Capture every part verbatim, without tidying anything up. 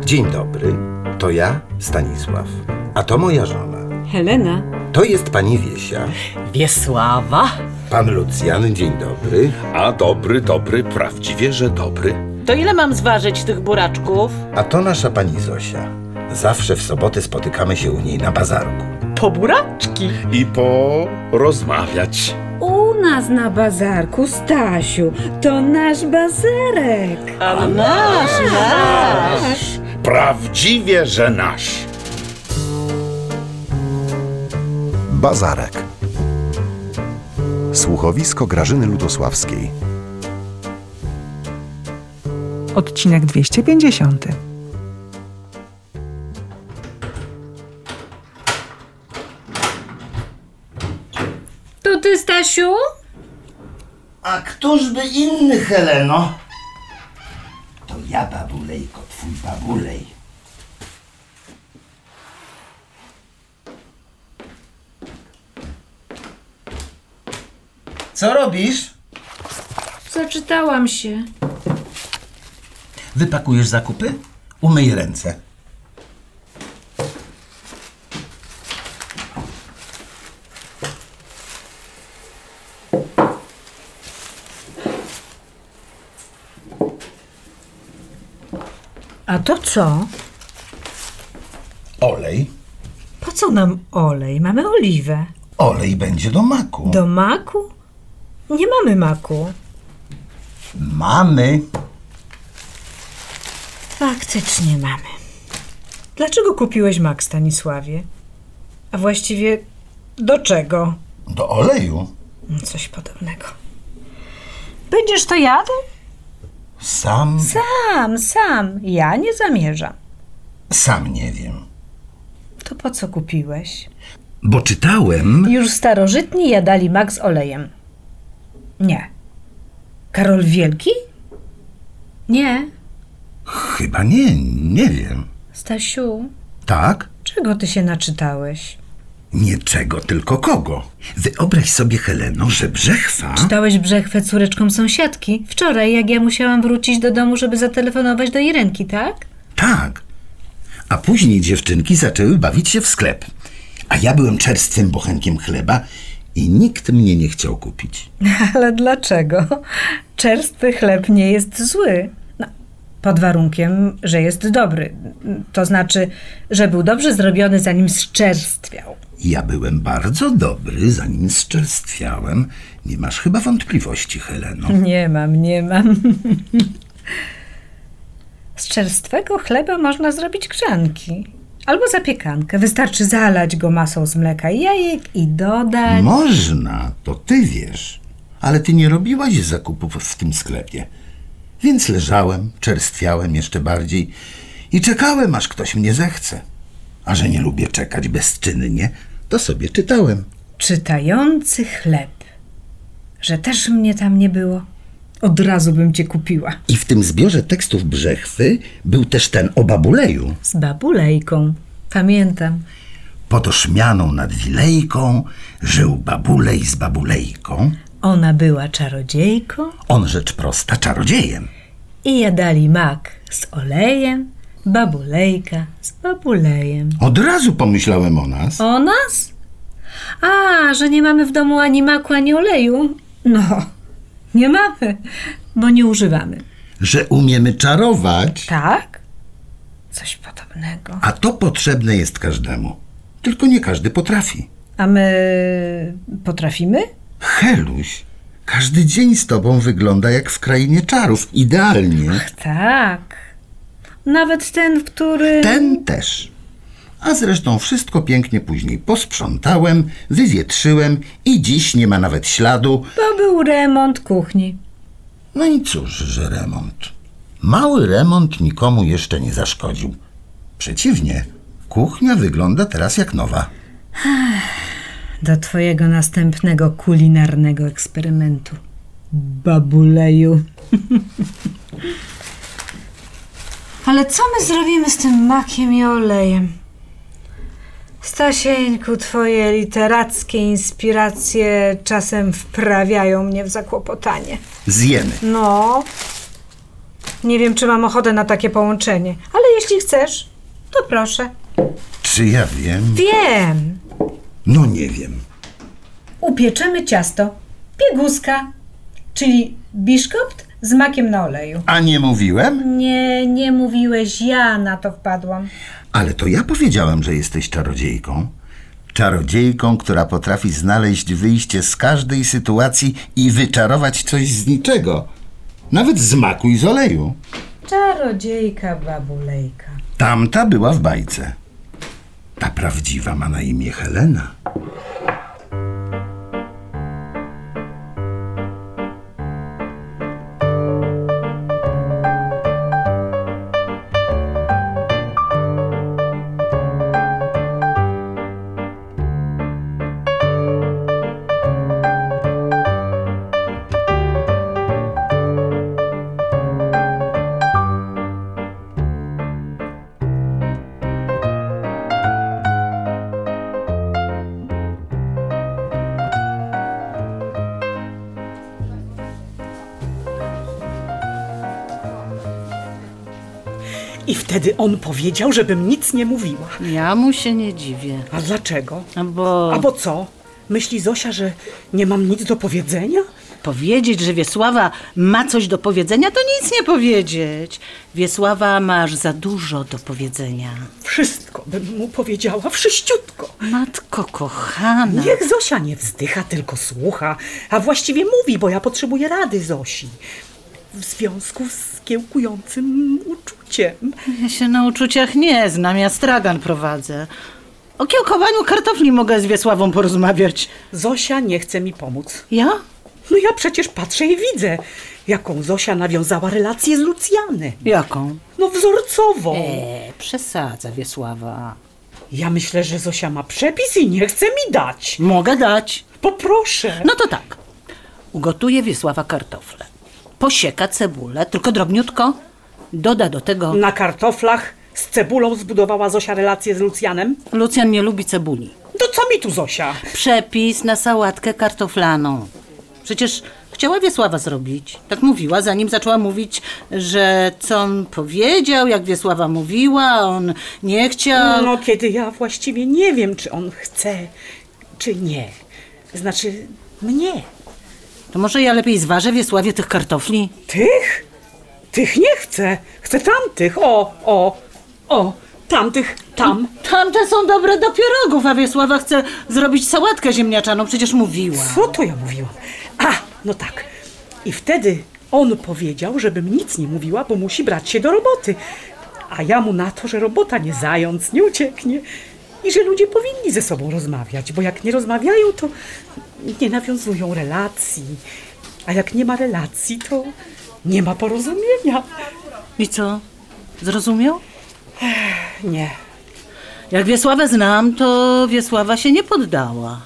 Dzień dobry, to ja, Stanisław, a to moja żona. Helena. To jest pani Wiesia. Wiesława. Pan Lucjan, dzień dobry. A dobry, dobry, prawdziwie, że dobry. To ile mam zważyć tych buraczków? A to nasza pani Zosia. Zawsze w soboty spotykamy się u niej na bazarku. Po buraczki. I porozmawiać. U nas na bazarku, Stasiu, to nasz bazarek. A nasz, nasz. Prawdziwie, że nasz. Bazarek. Słuchowisko Grażyny Ludosławskiej. Odcinek dwieście pięćdziesiąty. To ty, Stasiu? A któż by inny, Heleno? To ja, babulejko, twój babulej. Co robisz? Zaczytałam się. Wypakujesz zakupy? Umyj ręce. A to co? Olej. Po co nam olej? Mamy oliwę. Olej będzie do maku. Do maku? Nie mamy maku. Mamy. Faktycznie mamy. Dlaczego kupiłeś mak, Stanisławie? A właściwie do czego? Do oleju. Coś podobnego. Będziesz to jadł? Sam. Sam, sam. Ja nie zamierzam. Sam nie wiem. To po co kupiłeś? Bo czytałem... Już starożytni jadali mak z olejem. Nie. Karol Wielki? Nie. Chyba nie, nie wiem. Stasiu, Tak? czego ty się naczytałeś? Nie czego, tylko kogo. Wyobraź sobie, Heleno, że Brzechwa... Czytałeś Brzechwę córeczką sąsiadki? Wczoraj, jak ja musiałam wrócić do domu, żeby zatelefonować do Irenki, tak? Tak. A później dziewczynki zaczęły bawić się w sklep. A ja byłem czerstwym bochenkiem chleba i nikt mnie nie chciał kupić. Ale dlaczego? Czerstwy chleb nie jest zły. No, pod warunkiem, że jest dobry. To znaczy, że był dobrze zrobiony, zanim zczerstwiał. Ja byłem bardzo dobry, zanim zczerstwiałem. Nie masz chyba wątpliwości, Heleno. Nie mam, nie mam. Z czerstwego chleba można zrobić grzanki. Albo zapiekankę. Wystarczy zalać go masą z mleka i jajek i dodać... Można, to ty wiesz. Ale ty nie robiłaś zakupów w tym sklepie. Więc leżałem, czerstwiałem jeszcze bardziej i czekałem, aż ktoś mnie zechce. A że nie lubię czekać bezczynnie, to sobie czytałem. Czytający chleb. Że też mnie tam nie było. Od razu bym cię kupiła. I w tym zbiorze tekstów Brzechwy był też ten o babuleju. Z babulejką. Pamiętam. Pod oszmianą nad wilejką żył babulej z babulejką. Ona była czarodziejką On rzecz prosta czarodziejem. i jadali mak z olejem, babulejka z babulejem. Od razu pomyślałem o nas. O nas? A, że nie mamy w domu ani maku, ani oleju? No, nie mamy, bo nie używamy. Że umiemy czarować. Tak? Coś podobnego. A to potrzebne jest każdemu. Tylko nie każdy potrafi. A my potrafimy? Heluś, każdy dzień z tobą wygląda jak w krainie czarów. Idealnie. Tak. Nawet ten, w którym... Ten też. A zresztą wszystko pięknie później posprzątałem, wywietrzyłem i dziś nie ma nawet śladu. To był remont kuchni. No i cóż, że remont. Mały remont nikomu jeszcze nie zaszkodził. Przeciwnie, kuchnia wygląda teraz jak nowa. Do twojego następnego kulinarnego eksperymentu. Babuleju. Ale co my zrobimy z tym makiem i olejem? Stasieńku, twoje literackie inspiracje czasem wprawiają mnie w zakłopotanie. Zjemy. No, Nie wiem, czy mam ochotę na takie połączenie, ale jeśli chcesz, to proszę. Czy ja wiem? Wiem. No nie wiem. Upieczemy ciasto. Pieguska, czyli biszkopt z makiem na oleju. A nie mówiłem? Nie, nie mówiłeś, ja na to wpadłam. Ale to ja powiedziałem, że jesteś czarodziejką. Czarodziejką, która potrafi znaleźć wyjście z każdej sytuacji i wyczarować coś z niczego. Nawet z maku i z oleju. Czarodziejka babulejka. Tamta była w bajce. Ta prawdziwa ma na imię Helena. I wtedy on powiedział, żebym nic nie mówiła. Ja mu się nie dziwię. A dlaczego? No bo A bo co? Myśli Zosia, że nie mam nic do powiedzenia? powiedzieć, że Wiesława ma coś do powiedzenia, to nic nie powiedzieć. Wiesława, masz za dużo do powiedzenia. Wszystko bym mu powiedziała, wszyściutko. Matko kochana. Niech Zosia nie wzdycha, tylko słucha. A właściwie mówi, bo ja potrzebuję rady Zosi. W związku z kiełkującym uczuciem. Ja się na uczuciach nie znam, ja stragan prowadzę. O kiełkowaniu kartofli mogę z Wiesławą porozmawiać. Zosia nie chce mi pomóc. Ja? No ja przecież patrzę i widzę, jaką Zosia nawiązała relację z Lucjanem. Jaką? No wzorcową. Eee, przesadza Wiesława. Ja myślę, że Zosia ma przepis i nie chce mi dać. Mogę dać. Poproszę. No to tak. Ugotuje Wiesława kartofle. Posieka cebulę, tylko drobniutko. Doda do tego... Na kartoflach z cebulą zbudowała Zosia relację z Lucjanem? Lucjan nie lubi cebuli. To co mi tu Zosia? Przepis na sałatkę kartoflaną. Przecież chciała Wiesława zrobić. Tak mówiła, zanim zaczęła mówić, że co on powiedział, jak Wiesława mówiła, on nie chciał. No kiedy ja właściwie nie wiem, czy on chce, czy nie. Znaczy mnie. To może ja lepiej zważę Wiesławie tych kartofli? Tych? Tych nie chcę. Chcę tamtych. O, o, o. Tamtych, tam. Tamte są dobre do pierogów, a Wiesława chce zrobić sałatkę ziemniaczaną, przecież mówiła. Co to ja mówiłam? A, no tak. I wtedy on powiedział, żebym nic nie mówiła, bo musi brać się do roboty. A ja mu na to, że robota nie zając, nie ucieknie. I że ludzie powinni ze sobą rozmawiać, bo jak nie rozmawiają, to nie nawiązują relacji. A jak nie ma relacji, to nie ma porozumienia. I co? Zrozumiał? Nie. Jak Wiesławę znam, to Wiesława się nie poddała.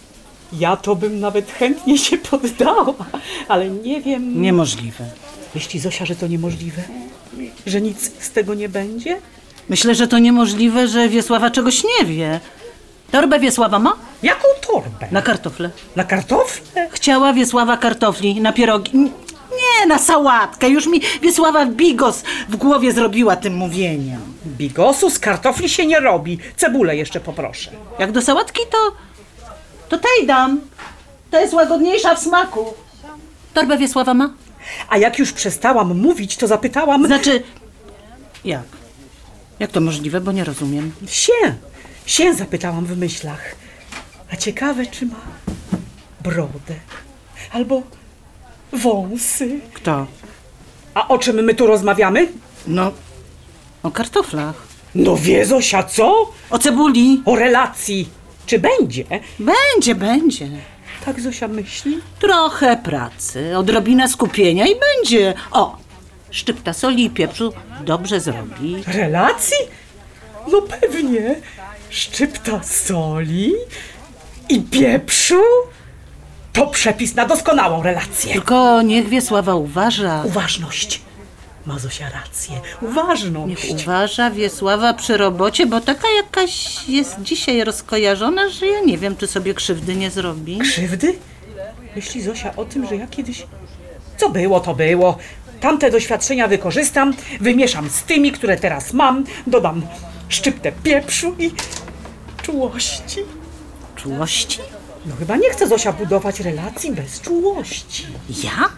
Ja to bym nawet chętnie się poddała, ale nie wiem... Niemożliwe. Myśli Zosia, że to niemożliwe? Że nic z tego nie będzie? Myślę, że to niemożliwe, że Wiesława czegoś nie wie. Torbę Wiesława ma? Jaką torbę? Na kartofle. Na kartofle? Chciała Wiesława kartofli na pierogi. Nie, na sałatkę. Już mi Wiesława bigos w głowie zrobiła tym mówieniem. Bigosu z kartofli się nie robi. Cebulę jeszcze poproszę. Jak do sałatki, to... to tej dam. To jest łagodniejsza w smaku. Torbę Wiesława ma? A jak już przestałam mówić, to zapytałam... Znaczy... Jak? Jak to możliwe, bo nie rozumiem. Się. Się zapytałam w myślach. A ciekawe, czy ma brodę. Albo wąsy. Kto? A o czym my tu rozmawiamy? No, o kartoflach. No wie Zosia, co? O cebuli. O relacji. Czy będzie? Będzie, będzie. Tak Zosia myśli? Trochę pracy, odrobina skupienia i będzie. O, szczypta soli i pieprzu dobrze zrobi. Relacji? No pewnie. Szczypta soli i pieprzu? To przepis na doskonałą relację. Tylko niech Wiesława uważa. Uważność. Ma Zosia rację. Uważność. Niech uważa Wiesława przy robocie, bo taka jakaś jest dzisiaj rozkojarzona, że ja nie wiem, czy sobie krzywdy nie zrobi. Krzywdy? Myśli Zosia o tym, że ja kiedyś... Co było, to było. Tamte doświadczenia wykorzystam, wymieszam z tymi, które teraz mam, dodam szczyptę pieprzu i czułości. Czułości? No chyba nie chce Zosia budować relacji bez czułości. Ja?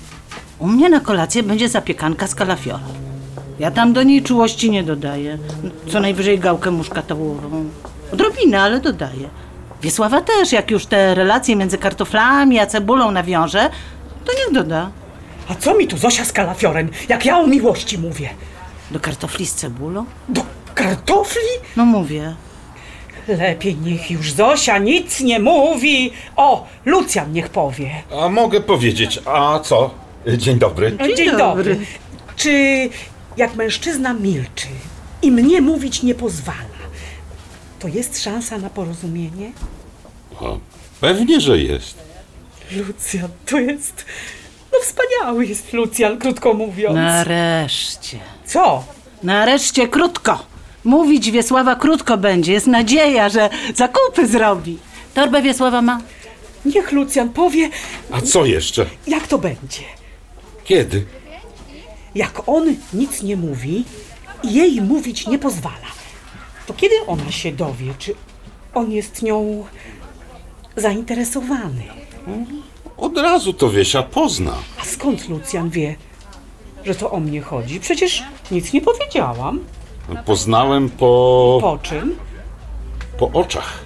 U mnie na kolację będzie zapiekanka z kalafiora. Ja tam do niej czułości nie dodaję. Co najwyżej gałkę muszkatołową. Odrobinę, ale dodaję. Wiesława też, jak już te relacje między kartoflami a cebulą nawiąże, to niech doda. A co mi tu Zosia z kalafiorem, jak ja o miłości mówię? Do kartofli z cebulą? Do kartofli? No mówię. Lepiej niech już Zosia nic nie mówi. O, Lucjan niech powie. A mogę powiedzieć, a co? Dzień dobry. Dzień, Dzień dobry. dobry. Czy jak mężczyzna milczy i mnie mówić nie pozwala, to jest szansa na porozumienie? O, pewnie, że jest. Lucjan, to jest... No wspaniały jest Lucjan, krótko mówiąc. Nareszcie. Co? Nareszcie krótko. Mówić Wiesława krótko będzie. Jest nadzieja, że zakupy zrobi. Torbę Wiesława ma? Niech Lucjan powie, A co jeszcze? jak to będzie. Kiedy? Jak on nic nie mówi i jej mówić nie pozwala, to kiedy ona się dowie, czy on jest nią zainteresowany? Od razu to Wiesia pozna. A skąd Lucjan wie, że to o mnie chodzi? Przecież nic nie powiedziałam. Poznałem po... Po czym? po oczach.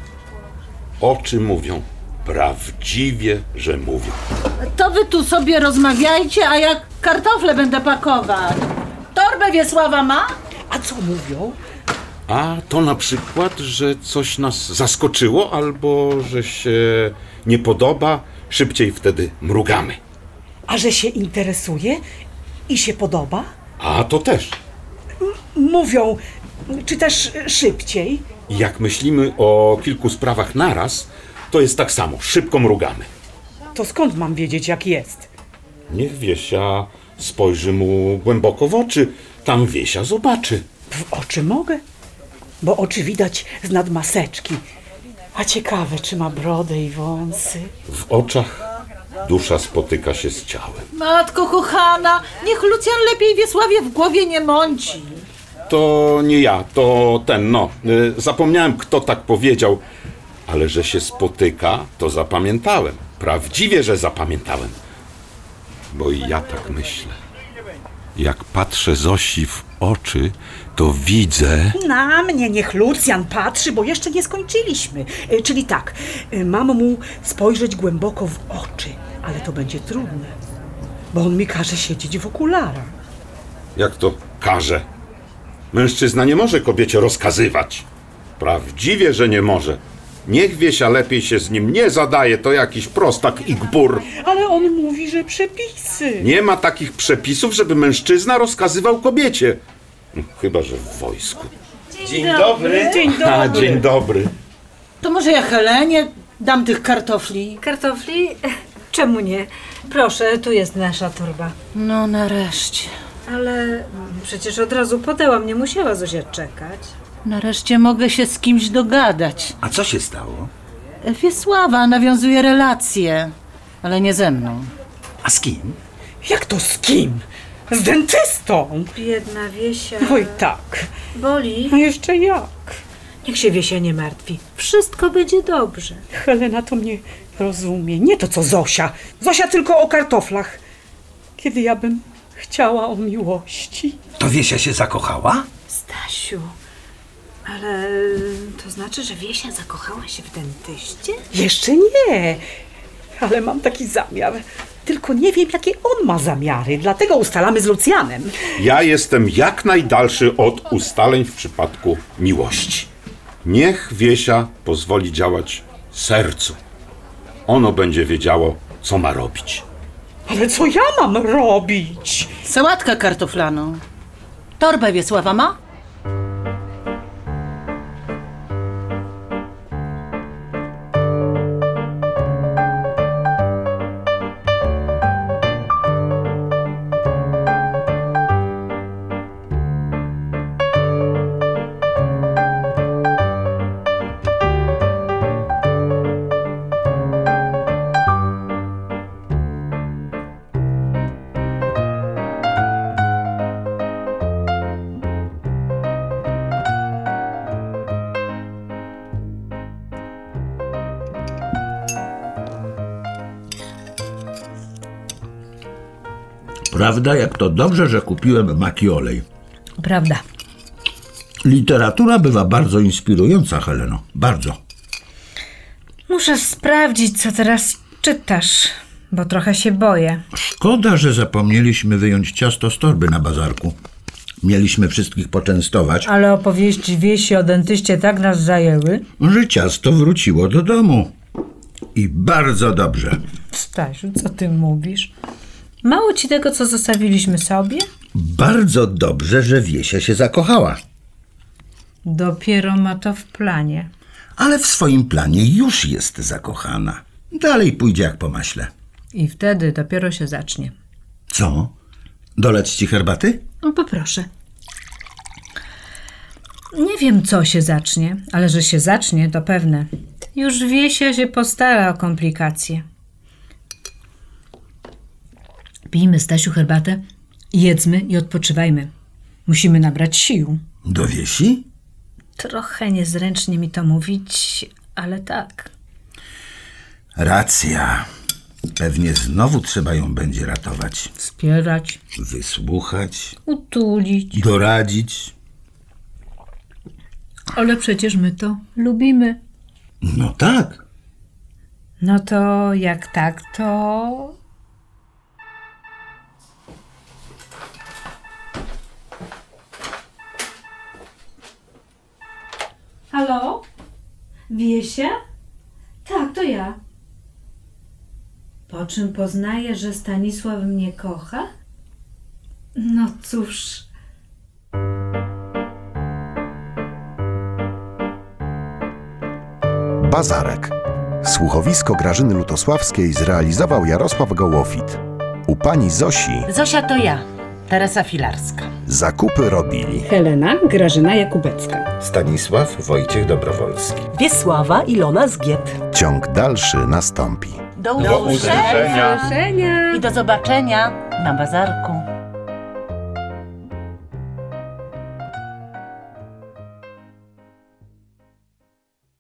Oczy mówią. Prawdziwie, że mówią. To wy tu sobie rozmawiajcie, a ja kartofle będę pakować. Torbę Wiesława ma? A co mówią? A to na przykład, że coś nas zaskoczyło albo że się nie podoba, szybciej wtedy mrugamy. A że się interesuje i się podoba? A to też. Mówią, czy też szybciej? Jak myślimy o kilku sprawach naraz, to jest tak samo. Szybko mrugamy. To skąd mam wiedzieć, jak jest? Niech Wiesia spojrzy mu głęboko w oczy. Tam Wiesia zobaczy. W oczy mogę, bo oczy widać z nad maseczki. A ciekawe, czy ma brodę i wąsy. W oczach dusza spotyka się z ciałem. Matko kochana, niech Lucjan lepiej Wiesławie w głowie nie mąci. To nie ja, to ten, no. y, Zapomniałem, kto tak powiedział, ale że się spotyka, to zapamiętałem. Prawdziwie, że zapamiętałem. Bo i ja tak myślę. Jak patrzę Zosi w oczy, to widzę... Na mnie niech Lucjan patrzy, bo jeszcze nie skończyliśmy. Y, Czyli tak, y, mam mu spojrzeć głęboko w oczy, ale to będzie trudne, bo on mi każe siedzieć w okularach. Jak to każe? Mężczyzna nie może kobiecie rozkazywać. Prawdziwie, że nie może. Niech Wiesia lepiej się z nim nie zadaje, to jakiś prostak i gbur. Ale on mówi, że przepisy. Nie ma takich przepisów, żeby mężczyzna rozkazywał kobiecie. No, chyba że w wojsku. Dzień dobry. Dzień dobry. A, dzień dobry. To może ja Helenie dam tych kartofli? Kartofli? Czemu nie? Proszę, tu jest nasza torba. No nareszcie. Ale mm, przecież od razu podałam, nie musiała Zozia czekać. Nareszcie mogę się z kimś dogadać. A co się stało? Wiesława nawiązuje relacje, ale nie ze mną. A z kim? Jak to z kim? Z dentystą. Biedna Wiesia. Oj tak. Boli? A jeszcze jak? Niech się Wiesia nie martwi. Wszystko będzie dobrze. Helena to mnie rozumie. Nie to co Zosia. Zosia tylko o kartoflach. Kiedy ja bym chciała o miłości. To Wiesia się zakochała? Stasiu, ale to znaczy, że Wiesia zakochała się w dentyście? Jeszcze nie. Ale mam taki zamiar. Tylko nie wiem, jakie on ma zamiary. Dlatego ustalamy z Lucjanem. Ja jestem jak najdalszy od ustaleń w przypadku miłości. Niech Wiesia pozwoli działać sercu. Ono będzie wiedziało, co ma robić. Ale co ja mam robić? Sałatkę kartoflaną. Torbę Wiesława ma? Prawda, jak to dobrze, że kupiłem maki olej. Prawda. Literatura bywa bardzo inspirująca, Heleno. Bardzo. Muszę sprawdzić, co teraz czytasz, bo trochę się boję. Szkoda, że zapomnieliśmy wyjąć ciasto z torby na bazarku. Mieliśmy wszystkich poczęstować, Ale opowieści Wiesi o dentyście tak nas zajęły. że ciasto wróciło do domu. I bardzo dobrze. Stasiu, co ty mówisz? Mało ci tego, co zostawiliśmy sobie? Bardzo dobrze, że Wiesia się zakochała. Dopiero ma to w planie. Ale w swoim planie już jest zakochana. Dalej pójdzie jak po maśle. I wtedy dopiero się zacznie. Co? Dolec ci herbaty? No poproszę. Nie wiem, co się zacznie, ale że się zacznie, to pewne. Już Wiesia się postara o komplikacje. Pijmy, Stasiu, herbatę, jedzmy i odpoczywajmy. Musimy nabrać sił. Do Wiesi? Trochę niezręcznie mi to mówić, ale tak. Racja. Pewnie znowu trzeba ją będzie ratować. Wspierać, Wysłuchać, utulić. doradzić. Ale przecież my to lubimy. No tak. No to jak tak, to... Halo? Wiesia? Tak, to ja. Po czym poznaję, że Stanisław mnie kocha? No cóż... Bazarek. Słuchowisko Grażyny Lutosławskiej zrealizował Jarosław Gołofit. U pani Zosi Zosia to ja, Teresa Filarska. zakupy robili Helena Grażyna Jakubecka. Stanisław Wojciech Dobrowolski. Wiesława Ilona Zgiet. Ciąg dalszy nastąpi. Do, Do usłyszenia. I do zobaczenia na bazarku.